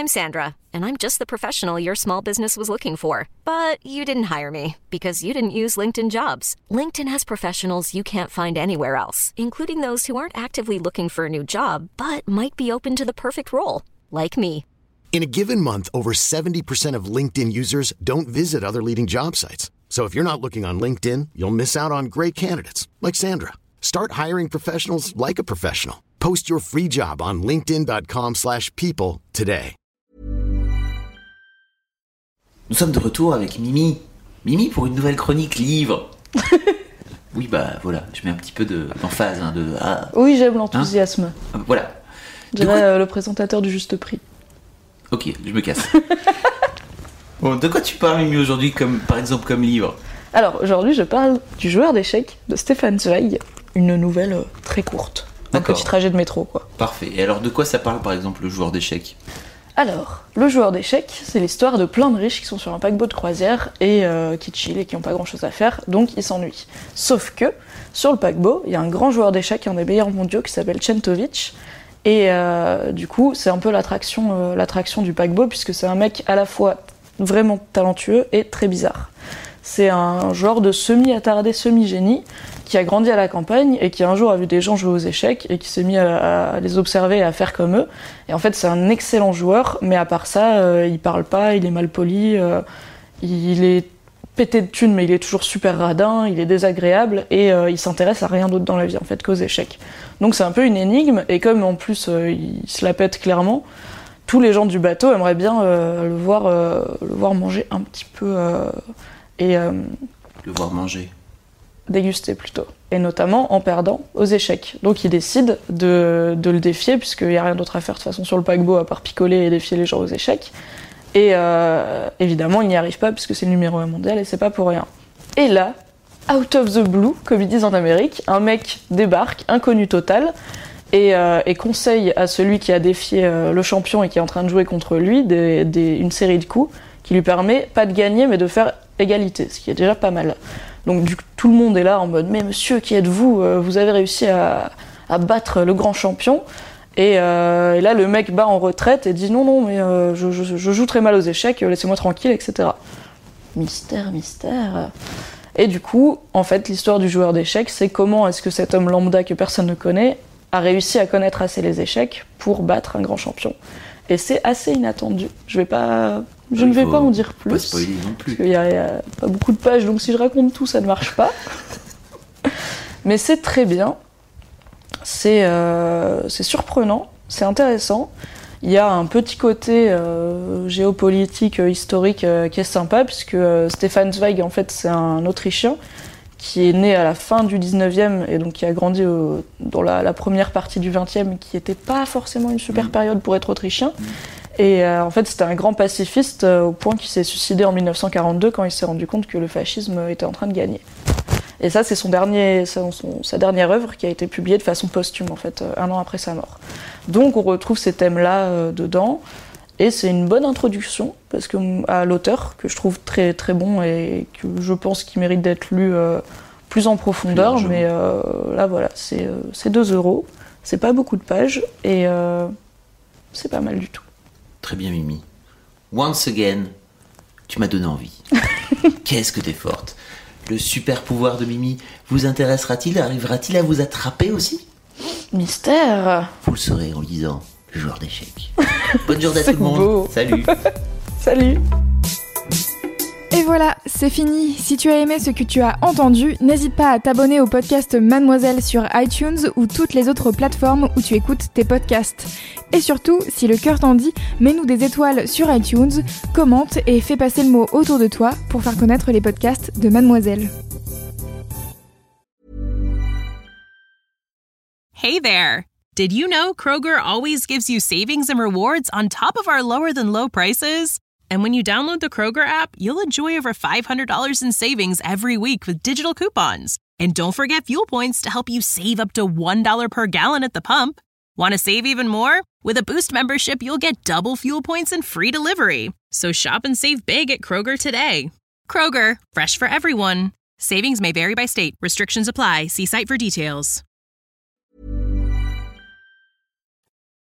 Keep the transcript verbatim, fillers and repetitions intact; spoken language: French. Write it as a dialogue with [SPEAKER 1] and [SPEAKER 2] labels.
[SPEAKER 1] I'm Sandra, and I'm just the professional your small business was looking for. But you didn't hire me because you didn't use LinkedIn Jobs. LinkedIn has professionals you can't find anywhere else, including those who aren't actively looking for a new job, but might be open to the perfect role, like me.
[SPEAKER 2] In a given month, over seventy percent of LinkedIn users don't visit other leading job sites. So if you're not looking on LinkedIn, you'll miss out on great candidates like Sandra. Start hiring professionals like a professional. Post your free job on linkedin.com slash people today.
[SPEAKER 3] Nous sommes de retour avec Mimi. Mimi pour une nouvelle chronique livre. Oui, bah voilà, je mets un petit peu de, d'emphase. Hein, de, ah,
[SPEAKER 4] oui, j'aime l'enthousiasme.
[SPEAKER 3] Hein voilà.
[SPEAKER 4] Je dirais euh, le présentateur du juste prix.
[SPEAKER 3] Ok, je me casse. Bon, de quoi tu parles, Mimi, aujourd'hui, comme, par exemple, comme livre ?
[SPEAKER 4] Alors, aujourd'hui, je parle du joueur d'échecs de Stefan Zweig, une nouvelle euh, très courte. Un
[SPEAKER 3] D'accord.
[SPEAKER 4] petit trajet de métro, quoi.
[SPEAKER 3] Parfait. Et alors, de quoi ça parle, par exemple, le joueur d'échecs ?
[SPEAKER 4] Alors, le joueur d'échecs, c'est l'histoire de plein de riches qui sont sur un paquebot de croisière et euh, qui chillent et qui n'ont pas grand-chose à faire, donc ils s'ennuient. Sauf que, sur le paquebot, il y a un grand joueur d'échecs, un des meilleurs mondiaux, qui s'appelle Chentovic. Et euh, du coup, c'est un peu l'attraction, euh, l'attraction du paquebot, puisque c'est un mec à la fois vraiment talentueux et très bizarre. C'est un genre de semi-attardé, semi-génie, qui a grandi à la campagne et qui un jour a vu des gens jouer aux échecs et qui s'est mis à, à les observer et à faire comme eux. Et en fait, c'est un excellent joueur, mais à part ça, euh, il parle pas, il est mal poli, euh, il est pété de thunes, mais il est toujours super radin, il est désagréable et euh, il s'intéresse à rien d'autre dans la vie en fait qu'aux échecs. Donc c'est un peu une énigme, et comme en plus euh, il se la pète clairement, tous les gens du bateau aimeraient bien euh, le, voir, euh, le voir manger un petit peu euh, et euh,
[SPEAKER 3] le voir manger.
[SPEAKER 4] Déguster plutôt, et notamment en perdant aux échecs. Donc il décide de, de le défier, puisqu'il n'y a rien d'autre à faire de toute façon sur le paquebot à part picoler et défier les gens aux échecs. Et euh, évidemment, il n'y arrive pas puisque c'est le numéro un mondial et c'est pas pour rien. Et là, out of the blue, comme ils disent en Amérique, un mec débarque, inconnu total, et, euh, et conseille à celui qui a défié euh, le champion et qui est en train de jouer contre lui des, des, une série de coups qui lui permet pas de gagner mais de faire égalité, ce qui est déjà pas mal. Donc du coup, tout le monde est là en mode « Mais monsieur, qui êtes-vous ? Vous avez réussi à, à battre le grand champion ?» Et, euh, et là, le mec bat en retraite et dit « Non, non, mais euh, je, je, je joue très mal aux échecs, laissez-moi tranquille, et cetera » Mystère, mystère... Et du coup, en fait, l'histoire du joueur d'échecs, c'est comment est-ce que cet homme lambda que personne ne connaît a réussi à connaître assez les échecs pour battre un grand champion. Et c'est assez inattendu. Je vais pas... Je ne vais pas en dire plus.
[SPEAKER 3] Pas spoiler non plus.
[SPEAKER 4] Parce qu'il y a, il y a pas beaucoup de pages, donc si je raconte tout, ça ne marche pas. Mais c'est très bien. C'est, euh, c'est surprenant, c'est intéressant. Il y a un petit côté euh, géopolitique, euh, historique euh, qui est sympa, puisque euh, Stefan Zweig, en fait, c'est un Autrichien qui est né à la fin du dix-neuvième et donc qui a grandi au, dans la, la première partie du vingtième, qui n'était pas forcément une super période pour être autrichien. Et euh, en fait, c'était un grand pacifiste euh, au point qu'il s'est suicidé en dix-neuf cent quarante-deux quand il s'est rendu compte que le fascisme était en train de gagner. Et ça, c'est son dernier, son, son, sa dernière œuvre qui a été publiée de façon posthume, en fait, euh, un an après sa mort. Donc, on retrouve ces thèmes-là euh, dedans, et c'est une bonne introduction parce que, à l'auteur, que je trouve très, très bon et que je pense qu'il mérite d'être lu euh, plus en profondeur. Plus mais euh, là, voilà, c'est, euh, c'est deux euros, c'est pas beaucoup de pages, et euh, c'est pas mal du tout.
[SPEAKER 3] Très bien, Mimi. Once again, tu m'as donné envie. Qu'est-ce que t'es forte. Le super pouvoir de Mimi vous intéressera-t-il ? Arrivera-t-il à vous attraper aussi ?
[SPEAKER 4] Mystère.
[SPEAKER 3] Vous le saurez en lisant Le joueur d'échecs. Bonne journée à tout le monde.
[SPEAKER 4] Beau.
[SPEAKER 3] Salut.
[SPEAKER 4] Salut.
[SPEAKER 5] Et voilà, c'est fini. Si tu as aimé ce que tu as entendu, n'hésite pas à t'abonner au podcast Mademoiselle sur iTunes ou toutes les autres plateformes où tu écoutes tes podcasts. Et surtout, si le cœur t'en dit, mets-nous des étoiles sur iTunes, commente et fais passer le mot autour de toi pour faire connaître les podcasts de Mademoiselle.
[SPEAKER 6] Hey there! Did you know Kroger always gives you savings and rewards on top of our lower-than-low prices? And when you download the Kroger app, you'll enjoy over five hundred dollars in savings every week with digital coupons. And don't forget fuel points to help you save up to one dollar per gallon at the pump. Want to save even more? With a Boost membership, you'll get double fuel points and free delivery. So shop and save big at Kroger today. Kroger, fresh for everyone. Savings may vary by state. Restrictions apply. See site for details.